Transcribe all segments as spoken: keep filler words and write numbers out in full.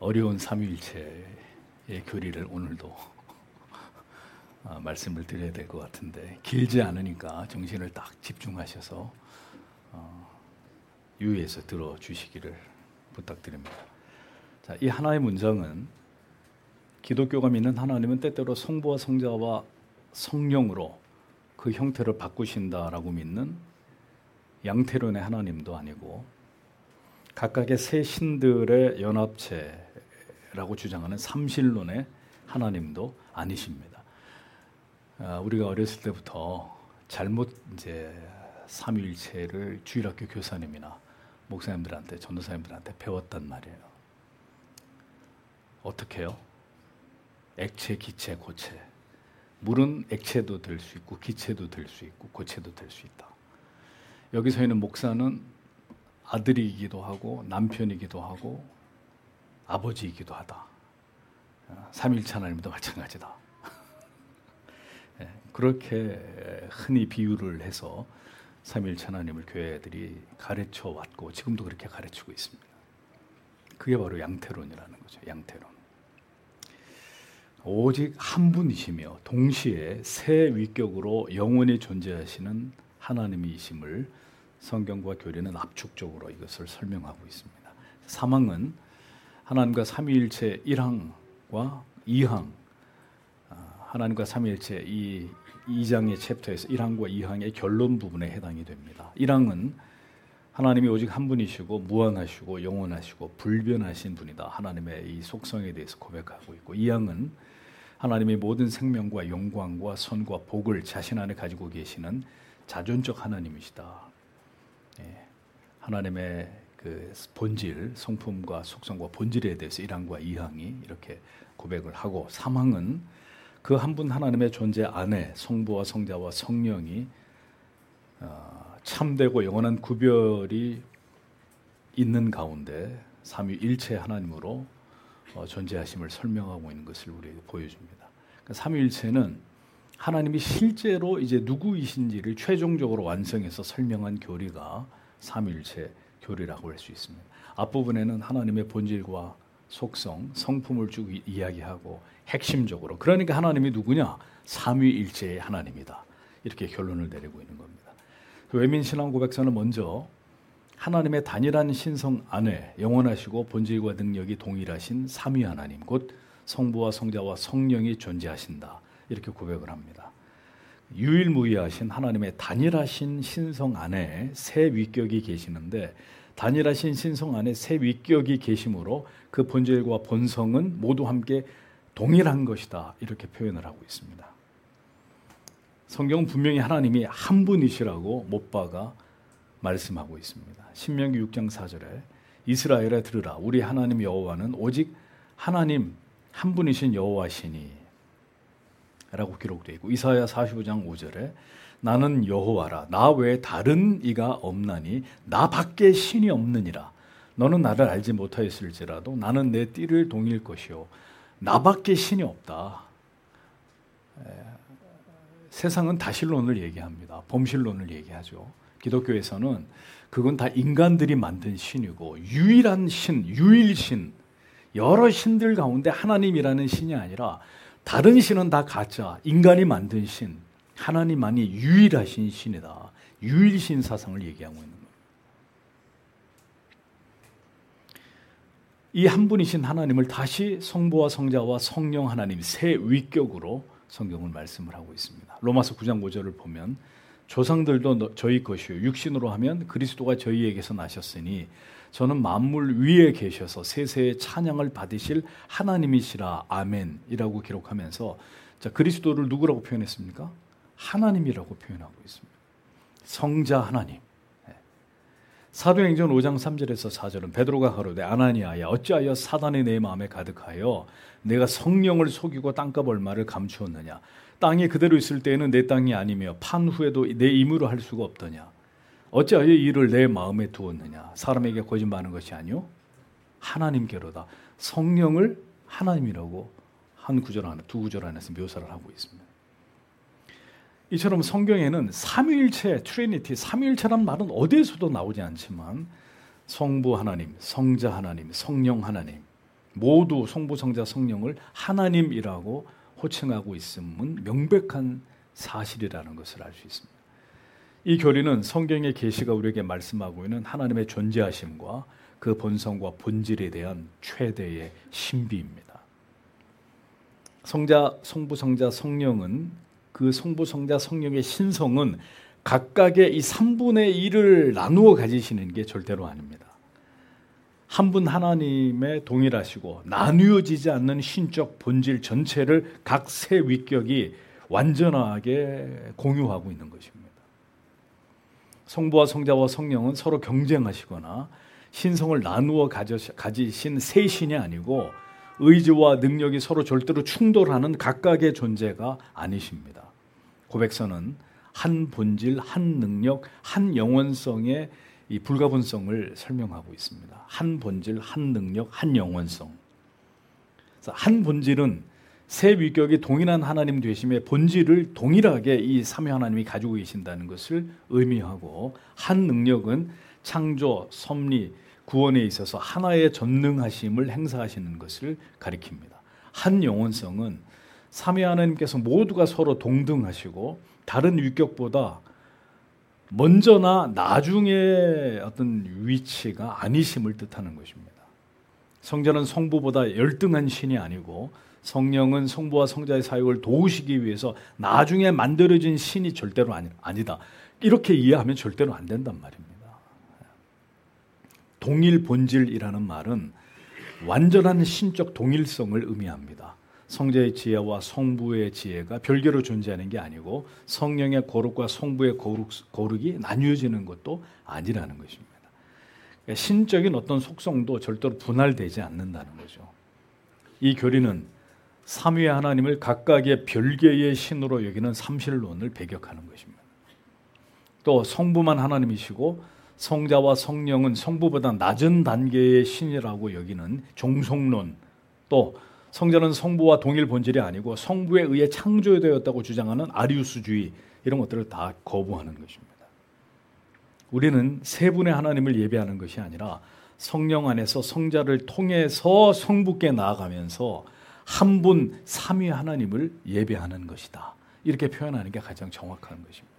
어려운 삼위일체의 교리를 오늘도 말씀을 드려야 될 것 같은데 길지 않으니까 정신을 딱 집중하셔서 유의해서 들어주시기를 부탁드립니다. 자, 이 하나의 문장은 기독교가 믿는 하나님은 때때로 성부와 성자와 성령으로 그 형태를 바꾸신다라고 믿는 양태론의 하나님도 아니고 각각의 세 신들의 연합체라고 주장하는 삼신론의 하나님도 아니십니다. 아, 우리가 어렸을 때부터 잘못 이제 삼위일체를 주일학교 교사님이나 목사님들한테, 전도사님들한테 배웠단 말이에요. 어떻게 해요? 액체, 기체, 고체. 물은 액체도 될 수 있고 기체도 될 수 있고 고체도 될 수 있다. 여기서 있는 목사는 아들이기도 하고 남편이기도 하고 아버지이기도 하다. 삼위일체 하나님도 마찬가지다. 그렇게 흔히 비유를 해서 삼위일체 하나님을 교회들이 가르쳐 왔고 지금도 그렇게 가르치고 있습니다. 그게 바로 양태론이라는 거죠. 양태론. 오직 한 분이시며 동시에 세 위격으로 영원히 존재하시는 하나님이심을 성경과 교리는 압축적으로 이것을 설명하고 있습니다. 사망은 하나님과 삼위일체 일 항과 이 항, 하나님과 삼위일체 이 이 장의 챕터에서 일 항과 이 항의 결론 부분에 해당이 됩니다. 일 항은 하나님이 오직 한 분이시고 무한하시고 영원하시고 불변하신 분이다. 하나님의 이 속성에 대해서 고백하고 있고, 이 항은 하나님이 모든 생명과 영광과 선과 복을 자신 안에 가지고 계시는 자존적 하나님이시다. 예, 하나님의 그 본질, 성품과 속성과 본질에 대해서 일 항과 이 항이 이렇게 고백을 하고, 삼 항은 그 한 분 하나님의 존재 안에 성부와 성자와 성령이 어, 참되고 영원한 구별이 있는 가운데 삼위일체 하나님으로 어, 존재하심을 설명하고 있는 것을 우리에게 보여줍니다. 그러니까 삼위일체는 하나님이 실제로 이제 누구이신지를 최종적으로 완성해서 설명한 교리가 삼위일체 교리라고 할 수 있습니다. 앞부분에는 하나님의 본질과 속성, 성품을 쭉 이야기하고 핵심적으로, 그러니까 하나님이 누구냐? 삼위일체의 하나님이다. 이렇게 결론을 내리고 있는 겁니다. 외민신앙 고백서는 먼저 하나님의 단일한 신성 안에 영원하시고 본질과 능력이 동일하신 삼위 하나님, 곧 성부와 성자와 성령이 존재하신다. 이렇게 고백을 합니다. 유일무이하신 하나님의 단일하신 신성 안에 세 위격이 계시는데, 단일하신 신성 안에 세 위격이 계심으로 그 본질과 본성은 모두 함께 동일한 것이다. 이렇게 표현을 하고 있습니다. 성경은 분명히 하나님이 한 분이시라고 못 박아 말씀하고 있습니다. 신명기 육 장 사 절에 이스라엘아 들으라, 우리 하나님 여호와는 오직 하나님 한 분이신 여호와시니 라고 기록되어 있고, 이사야 사십오 장 오 절에 나는 여호와라, 나 외에 다른 이가 없나니 나 밖에 신이 없느니라. 너는 나를 알지 못하였을지라도 나는 내 띠를 동일 것이요 나 밖에 신이 없다. 에, 세상은 다신론을 얘기합니다. 범신론을 얘기하죠. 기독교에서는 그건 다 인간들이 만든 신이고, 유일한 신, 유일신, 여러 신들 가운데 하나님이라는 신이 아니라 다른 신은 다 가짜, 인간이 만든 신, 하나님만이 유일하신 신이다. 유일신 사상을 얘기하고 있는 거예요. 이 한 분이신 하나님을 다시 성부와 성자와 성령 하나님 세 위격으로 성경은 말씀을 하고 있습니다. 로마서 구 장 오 절을 보면 조상들도 저희 것이요 육신으로 하면 그리스도가 저희에게서 나셨으니 저는 만물 위에 계셔서 세세의 찬양을 받으실 하나님이시라 아멘이라고 기록하면서, 자, 그리스도를 누구라고 표현했습니까? 하나님이라고 표현하고 있습니다. 성자 하나님. 사도행전 오 장 삼 절에서 사 절은 베드로가 가로되 아나니아야 어찌하여 사단이 내 마음에 가득하여 내가 성령을 속이고 땅값 얼마를 감추었느냐. 땅이 그대로 있을 때에는 내 땅이 아니며 판 후에도 내 임으로 할 수가 없더냐. 어찌하여 이를 내 마음에 두었느냐. 사람에게 거짓말하는 것이 아니요 하나님께로다. 성령을 하나님이라고 한 구절 안에, 두 구절 안에서 묘사를 하고 있습니다. 이처럼 성경에는 삼위일체, 트리니티, 삼위일체란 말은 어디에서도 나오지 않지만 성부 하나님, 성자 하나님, 성령 하나님, 모두 성부, 성자, 성령을 하나님이라고 호칭하고 있음은 명백한 사실이라는 것을 알 수 있습니다. 이 교리는 성경의 계시가 우리에게 말씀하고 있는 하나님의 존재하심과 그 본성과 본질에 대한 최대의 신비입니다. 성자, 성부, 성자, 성령은 그 성부, 성자, 성령의 신성은 각각의 이 삼분의 일을 나누어 가지시는 게 절대로 아닙니다. 한 분 하나님의 동일하시고 나누어지지 않는 신적 본질 전체를 각 세 위격이 완전하게 공유하고 있는 것입니다. 성부와 성자와 성령은 서로 경쟁하시거나 신성을 나누어 가지신 세 신이 아니고 의지와 능력이 서로 절대로 충돌하는 각각의 존재가 아니십니다. 고백서는 한 본질, 한 능력, 한 영원성의 이 불가분성을 설명하고 있습니다. 한 본질, 한 능력, 한 영원성. 한 본질은 세 위격이 동일한 하나님 되심의 본질을 동일하게 이 삼위 하나님이 가지고 계신다는 것을 의미하고, 한 능력은 창조, 섭리, 구원에 있어서 하나의 전능하심을 행사하시는 것을 가리킵니다. 한 영원성은 삼위 하나님께서 모두가 서로 동등하시고 다른 위격보다 먼저나 나중에 어떤 위치가 아니심을 뜻하는 것입니다. 성자는 성부보다 열등한 신이 아니고 성령은 성부와 성자의 사역을 도우시기 위해서 나중에 만들어진 신이 절대로 아니, 아니다. 이렇게 이해하면 절대로 안 된단 말입니다. 동일 본질이라는 말은 완전한 신적 동일성을 의미합니다. 성자의 지혜와 성부의 지혜가 별개로 존재하는 게 아니고 성령의 거룩과 성부의 거룩, 거룩이 나뉘어지는 것도 아니라는 것입니다. 그러니까 신적인 어떤 속성도 절대로 분할되지 않는다는 거죠. 이 교리는 삼위의 하나님을 각각의 별개의 신으로 여기는 삼실론을 배격하는 것입니다. 또 성부만 하나님이시고 성자와 성령은 성부보다 낮은 단계의 신이라고 여기는 종속론, 또 성자는 성부와 동일 본질이 아니고 성부에 의해 창조되었다고 주장하는 아리우스주의, 이런 것들을 다 거부하는 것입니다. 우리는 세 분의 하나님을 예배하는 것이 아니라 성령 안에서 성자를 통해서 성부께 나아가면서 한 분 삼위 하나님을 예배하는 것이다. 이렇게 표현하는 게 가장 정확한 것입니다.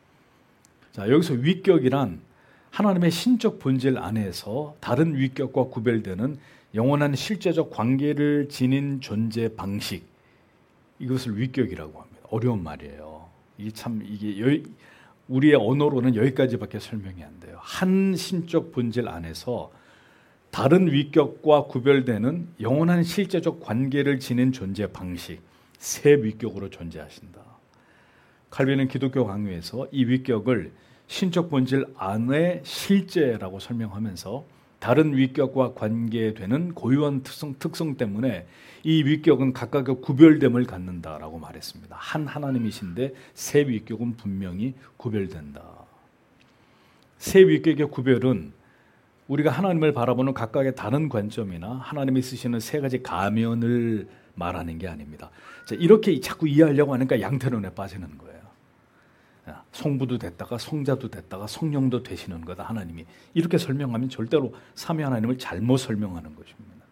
자, 여기서 위격이란 하나님의 신적 본질 안에서 다른 위격과 구별되는 영원한 실제적 관계를 지닌 존재 방식, 이것을 위격이라고 합니다. 어려운 말이에요. 이게 참 이게 여, 우리의 언어로는 여기까지밖에 설명이 안 돼요. 한 신적 본질 안에서 다른 위격과 구별되는 영원한 실제적 관계를 지닌 존재 방식, 세 위격으로 존재하신다. 칼빈은 기독교 강요에서 이 위격을 신적 본질 안의 실제라고 설명하면서 다른 위격과 관계되는 고유한 특성, 특성 때문에 이 위격은 각각의 구별됨을 갖는다라고 말했습니다. 한 하나님이신데 세 위격은 분명히 구별된다. 세 위격의 구별은 우리가 하나님을 바라보는 각각의 다른 관점이나 하나님이 쓰시는 세 가지 가면을 말하는 게 아닙니다. 자, 이렇게 자꾸 이해하려고 하니까 양태론에 빠지는 거예요. 성부도 됐다가 성자도 됐다가 성령도 되시는 거다 하나님이. 이렇게 설명하면 절대로 삼위 하나님을 잘못 설명하는 것입니다.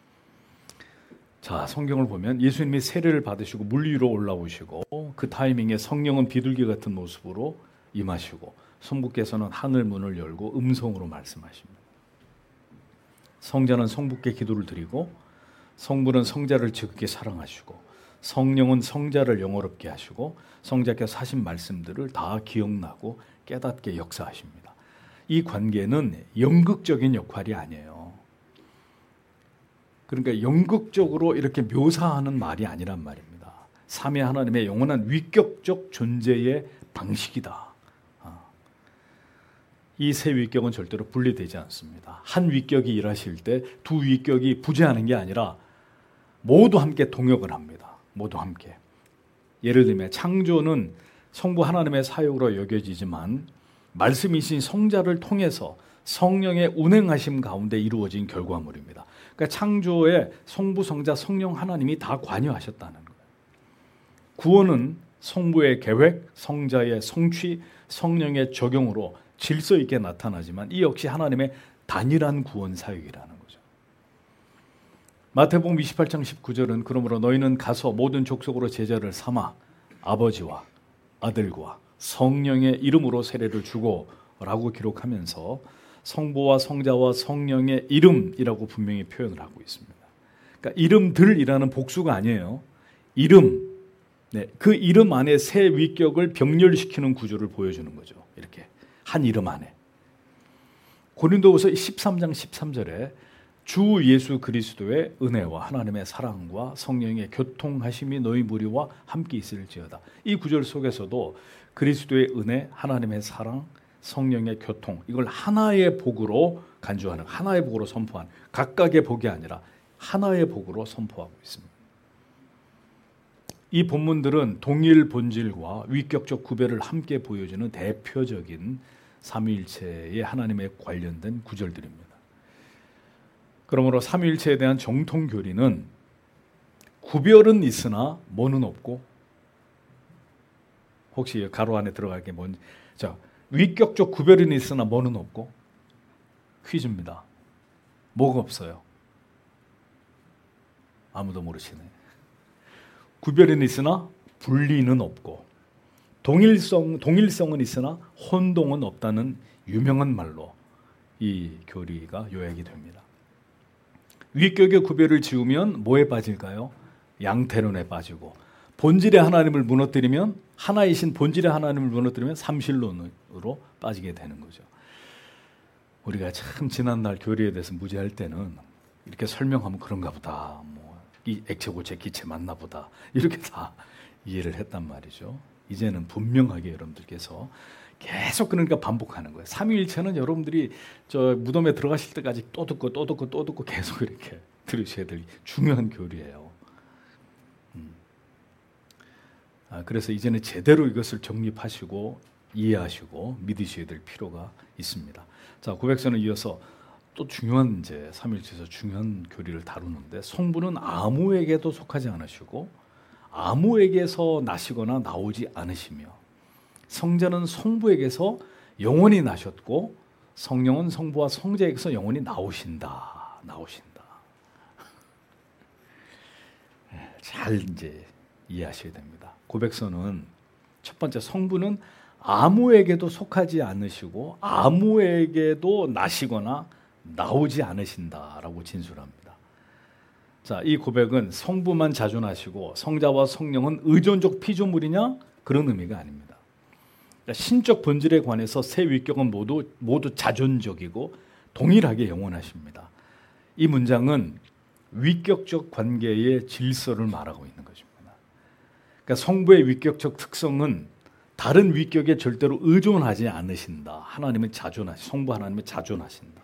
자, 성경을 보면 예수님이 세례를 받으시고 물 위로 올라오시고 그 타이밍에 성령은 비둘기 같은 모습으로 임하시고 성부께서는 하늘 문을 열고 음성으로 말씀하십니다. 성자는 성부께 기도를 드리고 성부는 성자를 지극히 사랑하시고 성령은 성자를 영화롭게 하시고 성자께서 하신 말씀들을 다 기억나고 깨닫게 역사하십니다. 이 관계는 연극적인 역할이 아니에요. 그러니까 연극적으로 이렇게 묘사하는 말이 아니란 말입니다. 삼위 하나님의 영원한 위격적 존재의 방식이다. 이 세 위격은 절대로 분리되지 않습니다. 한 위격이 일하실 때 두 위격이 부재하는 게 아니라 모두 함께 동역을 합니다. 모두 함께. 예를 들면 창조는 성부 하나님의 사역으로 여겨지지만 말씀이신 성자를 통해서 성령의 운행하심 가운데 이루어진 결과물입니다. 그러니까 창조에 성부, 성자, 성령 하나님이 다 관여하셨다는 거예요. 구원은 성부의 계획, 성자의 성취, 성령의 적용으로 질서 있게 나타나지만 이 역시 하나님의 단일한 구원 사역이라는 거죠. 마태복음 이십팔 장 십구 절은 그러므로 너희는 가서 모든 족속으로 제자를 삼아 아버지와 아들과 성령의 이름으로 세례를 주고 라고 기록하면서 성부와 성자와 성령의 이름이라고 분명히 표현을 하고 있습니다. 그러니까 이름들이라는 복수가 아니에요. 이름, 네, 그 이름 안에 세 위격을 병렬시키는 구조를 보여주는 거죠. 이렇게 한 이름 안에. 고린도후서 십삼 장 십삼 절에 주 예수 그리스도의 은혜와 하나님의 사랑과 성령의 교통하심이 너희 무리와 함께 있을지어다. 이 구절 속에서도 그리스도의 은혜, 하나님의 사랑, 성령의 교통, 이걸 하나의 복으로 간주하는, 하나의 복으로 선포하는, 각각의 복이 아니라 하나의 복으로 선포하고 있습니다. 이 본문들은 동일 본질과 위격적 구별을 함께 보여주는 대표적인 삼위일체의 하나님에 관련된 구절들입니다. 그러므로 삼위일체에 대한 정통교리는 구별은 있으나 뭐는 없고, 혹시 가로 안에 들어갈 게 뭔지, 자, 위격적 구별은 있으나 뭐는 없고, 퀴즈입니다. 뭐가 없어요? 아무도 모르시네. 구별은 있으나 분리는 없고, 동일성, 동일성은 있으나 혼동은 없다는 유명한 말로 이 교리가 요약이 됩니다. 위격의 구별을 지우면 뭐에 빠질까요? 양태론에 빠지고, 본질의 하나님을 무너뜨리면, 하나이신 본질의 하나님을 무너뜨리면 삼실론으로 빠지게 되는 거죠. 우리가 참 지난날 교리에 대해서 무지할 때는 이렇게 설명하면 그런가 보다, 뭐 이 액체 고체 기체 맞나 보다, 이렇게 다 이해를 했단 말이죠. 이제는 분명하게 여러분들께서 계속 그러니까 반복하는 거예요. 삼위일체는 여러분들이 저 무덤에 들어가실 때까지 또 듣고 또 듣고 또 듣고 계속 이렇게 들으셔야 될 중요한 교리예요. 음. 아, 그래서 이제는 제대로 이것을 정립하시고 이해하시고 믿으셔야 될 필요가 있습니다. 자, 고백서는 이어서 또 중요한 이제 삼위일체에서 중요한 교리를 다루는데, 성부는 아무에게도 속하지 않으시고 아무에게서 나시거나 나오지 않으시며, 성자는 성부에게서 영원히 나셨고 성령은 성부와 성자에게서 영원히 나오신다. 나오신다. 잘 이제 이해하셔야 됩니다. 고백서는 첫 번째, 성부는 아무에게도 속하지 않으시고 아무에게도 나시거나 나오지 않으신다라고 진술합니다. 자, 이 고백은 성부만 자존하시고 성자와 성령은 의존적 피조물이냐? 그런 의미가 아닙니다. 그러니까 신적 본질에 관해서 세 위격은 모두 모두 자존적이고 동일하게 영원하십니다. 이 문장은 위격적 관계의 질서를 말하고 있는 것입니다. 그러니까 성부의 위격적 특성은 다른 위격에 절대로 의존하지 않으신다. 하나님은 자존하시, 성부 하나님은 자존하신다.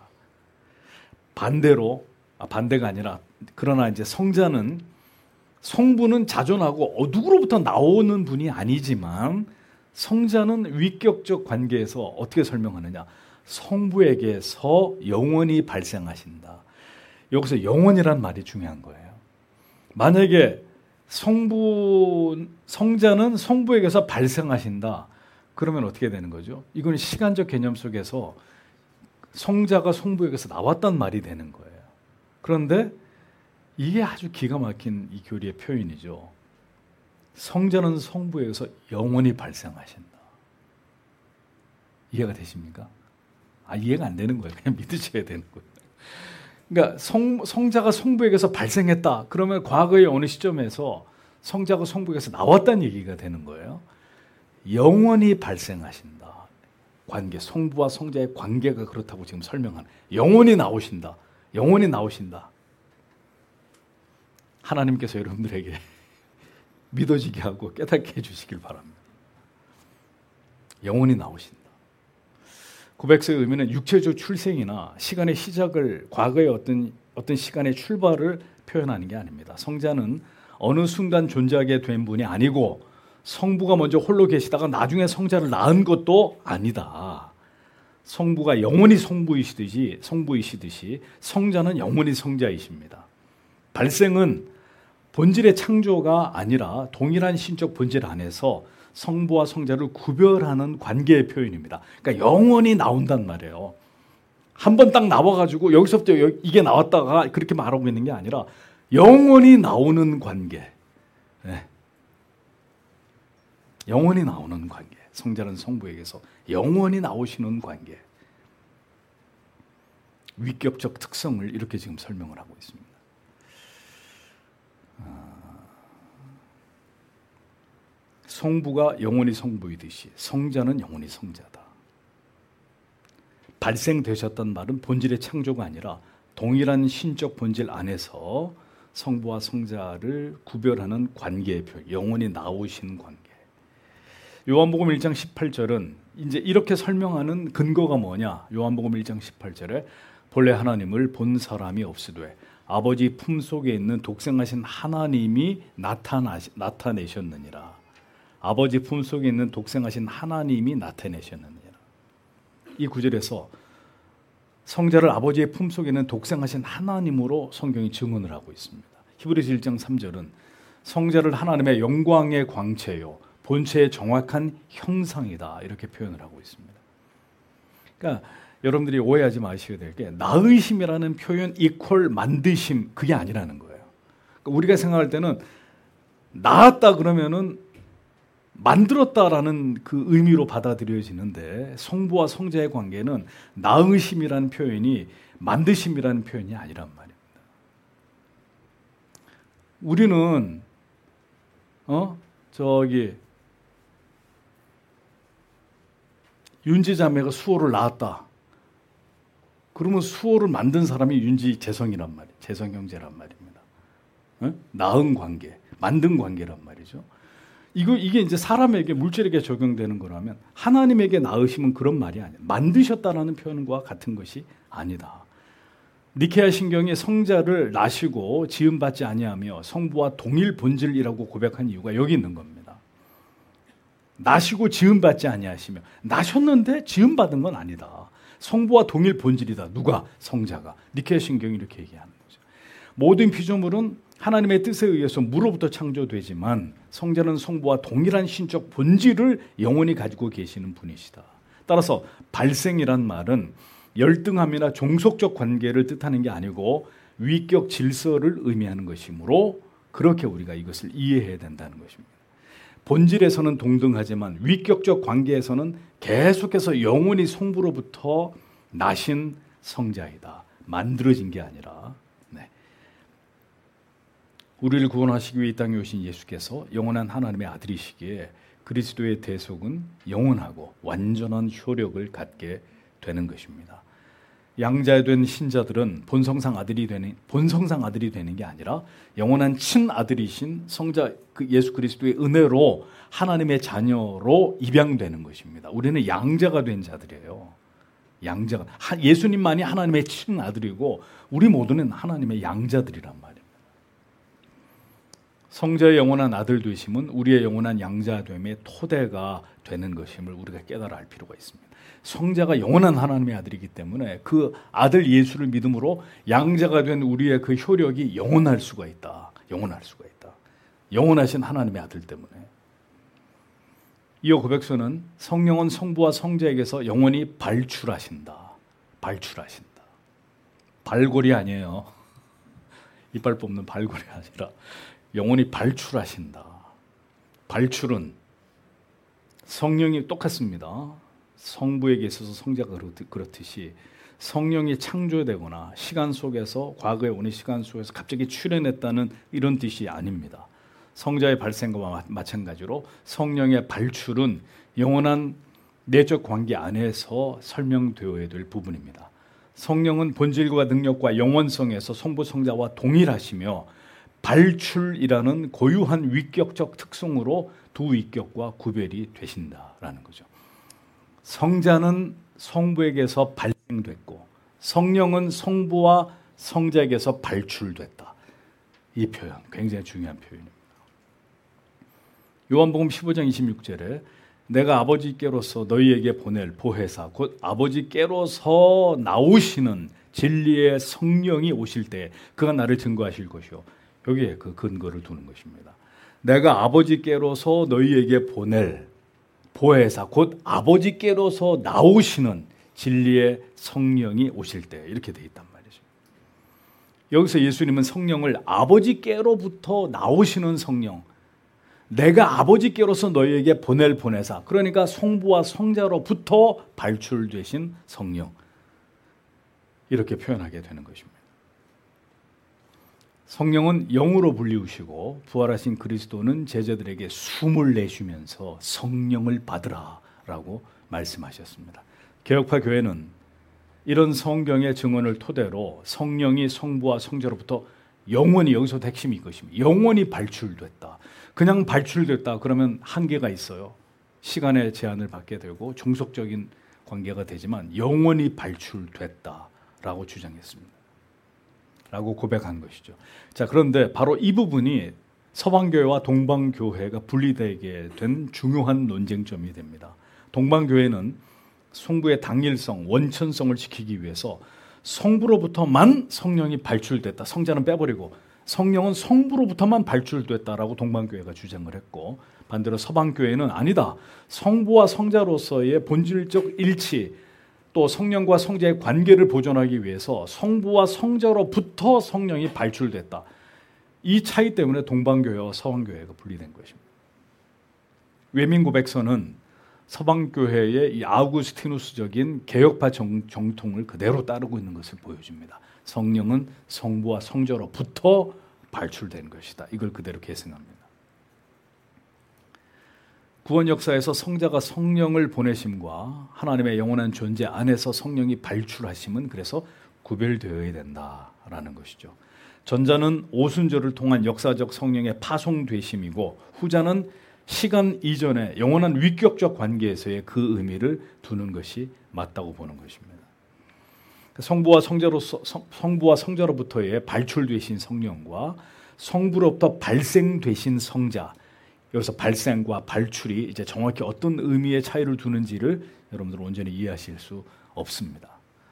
반대로, 아, 반대가 아니라, 그러나 이제 성자는, 성부는 자존하고 어, 누구로부터 나오는 분이 아니지만 성자는 위격적 관계에서 어떻게 설명하느냐? 성부에게서 영원히 발생하신다. 여기서 영원이란 말이 중요한 거예요. 만약에 성부, 성자는 성부에게서 발생하신다, 그러면 어떻게 되는 거죠? 이건 시간적 개념 속에서 성자가 성부에게서 나왔단 말이 되는 거예요. 그런데 이게 아주 기가 막힌 이 교리의 표현이죠. 성자는 성부에게서 영원히 발생하신다. 이해가 되십니까? 아, 이해가 안 되는 거예요. 그냥 믿으셔야 되는 거예요. 그러니까 성, 성자가 성부에게서 발생했다. 그러면 과거의 어느 시점에서 성자가 성부에게서 나왔다는 얘기가 되는 거예요. 영원히 발생하신다. 관계, 성부와 성자의 관계가 그렇다고 지금 설명하는, 영원히 나오신다. 영원히 나오신다. 하나님께서 여러분들에게 믿어지게 하고 깨닫게 해주시길 바랍니다. 영원히 나오신다. 고백서의 의미는 육체적 출생이나 시간의 시작을, 과거의 어떤, 어떤 시간의 출발을 표현하는 게 아닙니다. 성자는 어느 순간 존재하게 된 분이 아니고 성부가 먼저 홀로 계시다가 나중에 성자를 낳은 것도 아니다. 성부가 영원히 성부이시듯이, 성부이시듯이 성자는 영원히 성자이십니다. 발생은 본질의 창조가 아니라 동일한 신적 본질 안에서 성부와 성자를 구별하는 관계의 표현입니다. 그러니까 영원히 나온단 말이에요. 한 번 딱 나와가지고 여기서부터 이게 나왔다가 그렇게 말하고 있는 게 아니라 영원히 나오는 관계. 네. 영원히 나오는 관계. 성자는 성부에게서 영원히 나오시는 관계. 위격적 특성을 이렇게 지금 설명을 하고 있습니다. 성부가 영원히 성부이듯이 성자는 영원히 성자다. 발생되셨단 말은 본질의 창조가 아니라 동일한 신적 본질 안에서 성부와 성자를 구별하는 관계의 표, 영원히 나오신 관계. 요한복음 일 장 십팔 절은 이제 이렇게 설명하는 근거가 뭐냐? 요한복음 일 장 십팔 절에 본래 하나님을 본 사람이 없으되 아버지 품속에 있는 독생하신 하나님이 나타나시, 나타내셨느니라. 아버지 품속에 있는 독생하신 하나님이 나타내셨느니라. 이 구절에서 성자를 아버지의 품속에 있는 독생하신 하나님으로 성경이 증언을 하고 있습니다. 히브리서 일 장 삼 절은 성자를 하나님의 영광의 광채요 본체의 정확한 형상이다 이렇게 표현을 하고 있습니다. 그러니까 여러분들이 오해하지 마셔야 될 게 낳으심이라는 표현 이퀄 만드심 그게 아니라는 거예요. 그러니까 우리가 생각할 때는 낳았다 그러면은 만들었다라는 그 의미로 받아들여지는데 성부와 성자의 관계는 낳으심이라는 표현이 만드심이라는 표현이 아니란 말입니다. 우리는 어 저기 윤지 자매가 수호를 낳았다. 그러면 수호를 만든 사람이 윤지 재성이란 말이에요. 재성 형제란 말입니다. 어? 낳은 관계, 만든 관계란 말이죠. 이거 이게 이제 사람에게 물질에게 적용되는 거라면 하나님에게 낳으심은 그런 말이 아니에요. 만드셨다라는 표현과 같은 것이 아니다. 니케아 신경이 성자를 낳으시고 지음받지 아니하며 성부와 동일 본질이라고 고백한 이유가 여기 있는 겁니다. 낳으시고 지음받지 아니하시며 낳으셨는데 지음받은 건 아니다. 성부와 동일 본질이다. 누가? 성자가. 니케아 신경이 이렇게 얘기하는 거죠. 모든 피조물은 하나님의 뜻에 의해서 물로부터 창조되지만 성자는 성부와 동일한 신적 본질을 영원히 가지고 계시는 분이시다. 따라서 발생이란 말은 열등함이나 종속적 관계를 뜻하는 게 아니고 위격 질서를 의미하는 것이므로 그렇게 우리가 이것을 이해해야 된다는 것입니다. 본질에서는 동등하지만 위격적 관계에서는 계속해서 영원히 성부로부터 나신 성자이다. 만들어진 게 아니라. 네. 우리를 구원하시기 위해 이 땅에 오신 예수께서 영원한 하나님의 아들이시기에 그리스도의 대속은 영원하고 완전한 효력을 갖게 되는 것입니다. 양자된 신자들은 본성상 아들이 되는 본성상 아들이 되는 게 아니라 영원한 친아들이신 성자 그 예수 그리스도의 은혜로 하나님의 자녀로 입양되는 것입니다. 우리는 양자가 된 자들이에요. 양자가 예수님만이 하나님의 친아들이고 우리 모두는 하나님의 양자들이란 말입니다. 성자의 영원한 아들 되심은 우리의 영원한 양자됨의 토대가 되는 것임을 우리가 깨달아 알 필요가 있습니다. 성자가 영원한 하나님의 아들이기 때문에 그 아들 예수를 믿음으로 양자가 된 우리의 그 효력이 영원할 수가 있다. 영원할 수가 있다. 영원하신 하나님의 아들 때문에. 이어 고백서는 성령은 성부와 성자에게서 영원히 발출하신다. 발출하신다. 발골이 아니에요. 이빨 뽑는 발골이 아니라 영원히 발출하신다. 발출은 성령이 똑같습니다. 성부에게 있어서 성자가 그렇듯이 성령이 창조되거나 시간 속에서 과거에 오는 시간 속에서 갑자기 출현했다는 이런 뜻이 아닙니다. 성자의 발생과 마찬가지로 성령의 발출은 영원한 내적 관계 안에서 설명되어야 될 부분입니다. 성령은 본질과 능력과 영원성에서 성부 성자와 동일하시며 발출이라는 고유한 위격적 특성으로 두 위격과 구별이 되신다라는 거죠. 성자는 성부에게서 발생됐고 성령은 성부와 성자에게서 발출됐다. 이 표현 굉장히 중요한 표현입니다. 요한복음 십오 장 이십육 절에 내가 아버지께로서 너희에게 보낼 보혜사 곧 아버지께로서 나오시는 진리의 성령이 오실 때 그가 나를 증거하실 것이요. 여기에 그 근거를 두는 것입니다. 내가 아버지께로서 너희에게 보낼 보혜사 곧 아버지께로서 나오시는 진리의 성령이 오실 때 이렇게 돼 있단 말이죠. 여기서 예수님은 성령을 아버지께로부터 나오시는 성령, 내가 아버지께로서 너희에게 보낼 보내사, 그러니까 성부와 성자로부터 발출되신 성령, 이렇게 표현하게 되는 것입니다. 성령은 영으로 불리우시고 부활하신 그리스도는 제자들에게 숨을 내쉬면서 성령을 받으라 라고 말씀하셨습니다. 개혁파 교회는 이런 성경의 증언을 토대로 성령이 성부와 성자로부터 영원히, 여기서도 핵심이 이것입니다. 영원히 발출됐다. 그냥 발출됐다 그러면 한계가 있어요. 시간의 제한을 받게 되고 종속적인 관계가 되지만 영원히 발출됐다라고 주장했습니다. 라고 고백한 것이죠. 자, 그런데 바로 이 부분이 서방교회와 동방교회가 분리되게 된 중요한 논쟁점이 됩니다. 동방교회는 성부의 당일성, 원천성을 지키기 위해서 성부로부터만 성령이 발출됐다, 성자는 빼버리고 성령은 성부로부터만 발출됐다라고 동방교회가 주장을 했고, 반대로 서방교회는 아니다, 성부와 성자로서의 본질적 일치, 또 성령과 성자의 관계를 보존하기 위해서 성부와 성자로부터 성령이 발출됐다. 이 차이 때문에 동방교회와 서방교회가 분리된 것입니다. 외민고백서는 서방교회의 이 아우구스티누스적인 개혁파 정, 정통을 그대로 따르고 있는 것을 보여줍니다. 성령은 성부와 성자로부터 발출된 것이다. 이걸 그대로 계승합니다. 구원 역사에서 성자가 성령을 보내심과 하나님의 영원한 존재 안에서 성령이 발출하심은 그래서 구별되어야 된다라는 것이죠. 전자는 오순절을 통한 역사적 성령의 파송되심이고, 후자는 시간 이전의 영원한 위격적 관계에서의 그 의미를 두는 것이 맞다고 보는 것입니다. 성부와 성자로서, 성부와 성자로부터의 발출되신 성령과 성부로부터 발생되신 성자, 여기서 발생과 발출이 이제 정확히 어떤 의미의 차이를 두는지를 여러분들 온전히 이해하실 수 없습니다.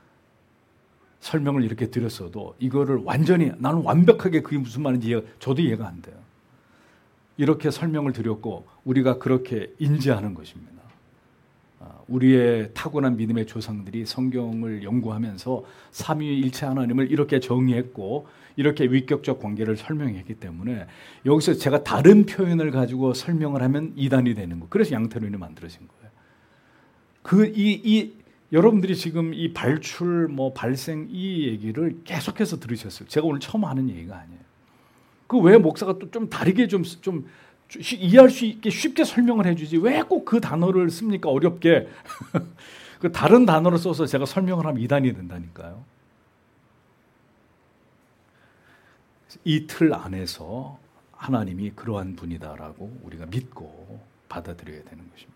설명을 이렇게 드렸어도 이거를 완전히, 나는 완벽하게 그게 무슨 말인지 이해가, 저도 이해가 안 돼요. 이렇게 설명을 드렸고 우리가 그렇게 인지하는 것입니다. 우리의 타고난 믿음의 조상들이 성경을 연구하면서 삼위일체 하나님을 이렇게 정의했고 이렇게 위격적 관계를 설명했기 때문에 여기서 제가 다른 표현을 가지고 설명을 하면 이단이 되는 거. 그래서 양태론이 만들어진 거예요. 그 이 이 여러분들이 지금 이 발출 뭐 발생 이 얘기를 계속해서 들으셨어요. 제가 오늘 처음 하는 얘기가 아니에요. 그 왜 목사가 또 좀 다르게 좀 좀 이해할 수 있게 쉽게 설명을 해주지 왜 꼭 그 단어를 씁니까? 어렵게. 그 다른 단어를 써서 제가 설명을 하면 이단이 된다니까요. 이 틀 안에서 하나님이 그러한 분이다라고 우리가 믿고 받아들여야 되는 것입니다.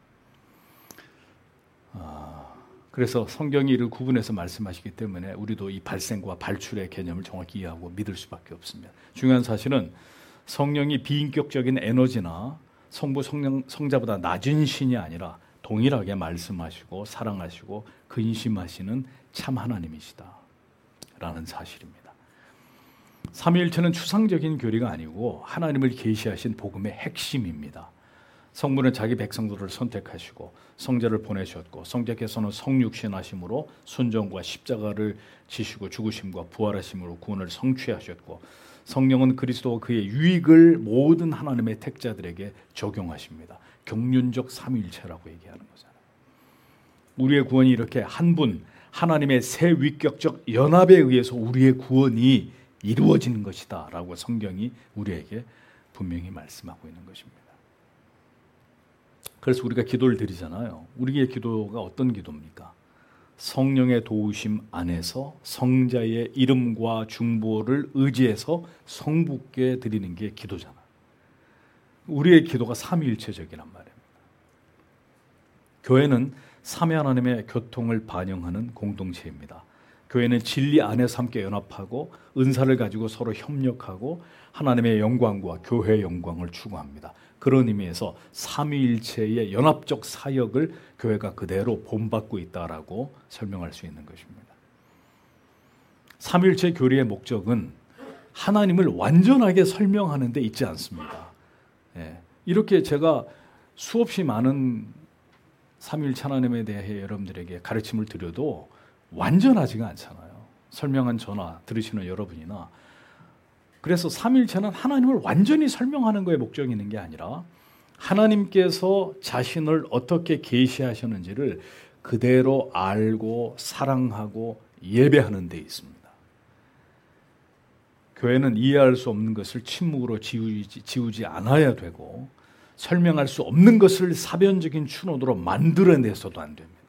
아, 그래서 성경이 이를 구분해서 말씀하시기 때문에 우리도 이 발생과 발출의 개념을 정확히 이해하고 믿을 수밖에 없습니다. 중요한 사실은 성령이 비인격적인 에너지나 성부 성령, 성자보다 낮은 신이 아니라 동일하게 말씀하시고 사랑하시고 근심하시는 참 하나님이시다 라는 사실입니다. 삼위일체는 추상적인 교리가 아니고 하나님을 계시하신 복음의 핵심입니다. 성부는 자기 백성들을 선택하시고 성자를 보내셨고, 성자께서는 성육신하심으로 순종과 십자가를 지시고 죽으심과 부활하심으로 구원을 성취하셨고, 성령은 그리스도와 그의 유익을 모든 하나님의 택자들에게 적용하십니다. 경륜적 삼위일체라고 얘기하는 거잖아요. 우리의 구원이 이렇게 한 분, 하나님의 새 위격적 연합에 의해서 우리의 구원이 이루어지는 것이다 라고 성경이 우리에게 분명히 말씀하고 있는 것입니다. 그래서 우리가 기도를 드리잖아요. 우리의 기도가 어떤 기도입니까? 성령의 도우심 안에서 성자의 이름과 중보를 의지해서 성부께 드리는 게 기도잖아요. 우리의 기도가 삼위일체적이란 말입니다. 교회는 삼위 하나님의 교통을 반영하는 공동체입니다. 교회는 진리 안에서 함께 연합하고 은사를 가지고 서로 협력하고 하나님의 영광과 교회의 영광을 추구합니다. 그런 의미에서 삼위일체의 연합적 사역을 교회가 그대로 본받고 있다라고 설명할 수 있는 것입니다. 삼위일체 교리의 목적은 하나님을 완전하게 설명하는 데 있지 않습니다. 예, 이렇게 제가 수없이 많은 삼위일체 하나님에 대해 여러분들에게 가르침을 드려도 완전하지가 않잖아요. 설명한 저나 들으시는 여러분이나 그래서 삼위일체는 하나님을 완전히 설명하는 거에 목적이 있는 게 아니라 하나님께서 자신을 어떻게 계시하셨는지를 그대로 알고 사랑하고 예배하는 데 있습니다. 교회는 이해할 수 없는 것을 침묵으로 지우지, 지우지 않아야 되고 설명할 수 없는 것을 사변적인 추론으로 만들어내서도 안 됩니다.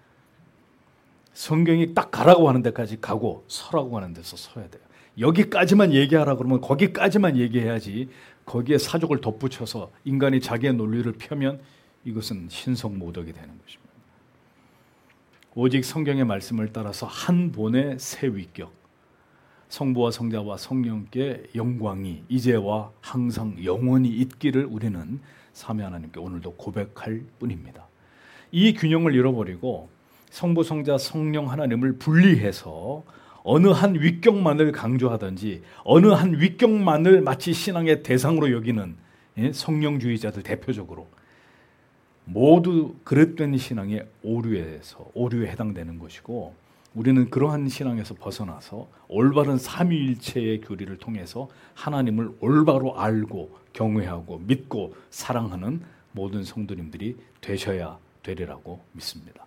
성경이 딱 가라고 하는 데까지 가고 서라고 하는 데서 서야 돼요. 여기까지만 얘기하라 그러면 거기까지만 얘기해야지 거기에 사족을 덧붙여서 인간이 자기의 논리를 펴면 이것은 신성모독이 되는 것입니다. 오직 성경의 말씀을 따라서 한 본의 새 위격, 성부와 성자와 성령께 영광이 이제와 항상 영원히 있기를 우리는 삼위 하나님께 오늘도 고백할 뿐입니다. 이 균형을 잃어버리고 성부, 성자, 성령 하나님을 분리해서 어느 한 위격만을 강조하든지 어느 한 위격만을 마치 신앙의 대상으로 여기는 성령주의자들 대표적으로 모두 그릇된 신앙의 오류에서 오류에 해당되는 것이고 우리는 그러한 신앙에서 벗어나서 올바른 삼위일체의 교리를 통해서 하나님을 올바로 알고 경외하고 믿고 사랑하는 모든 성도님들이 되셔야 되리라고 믿습니다.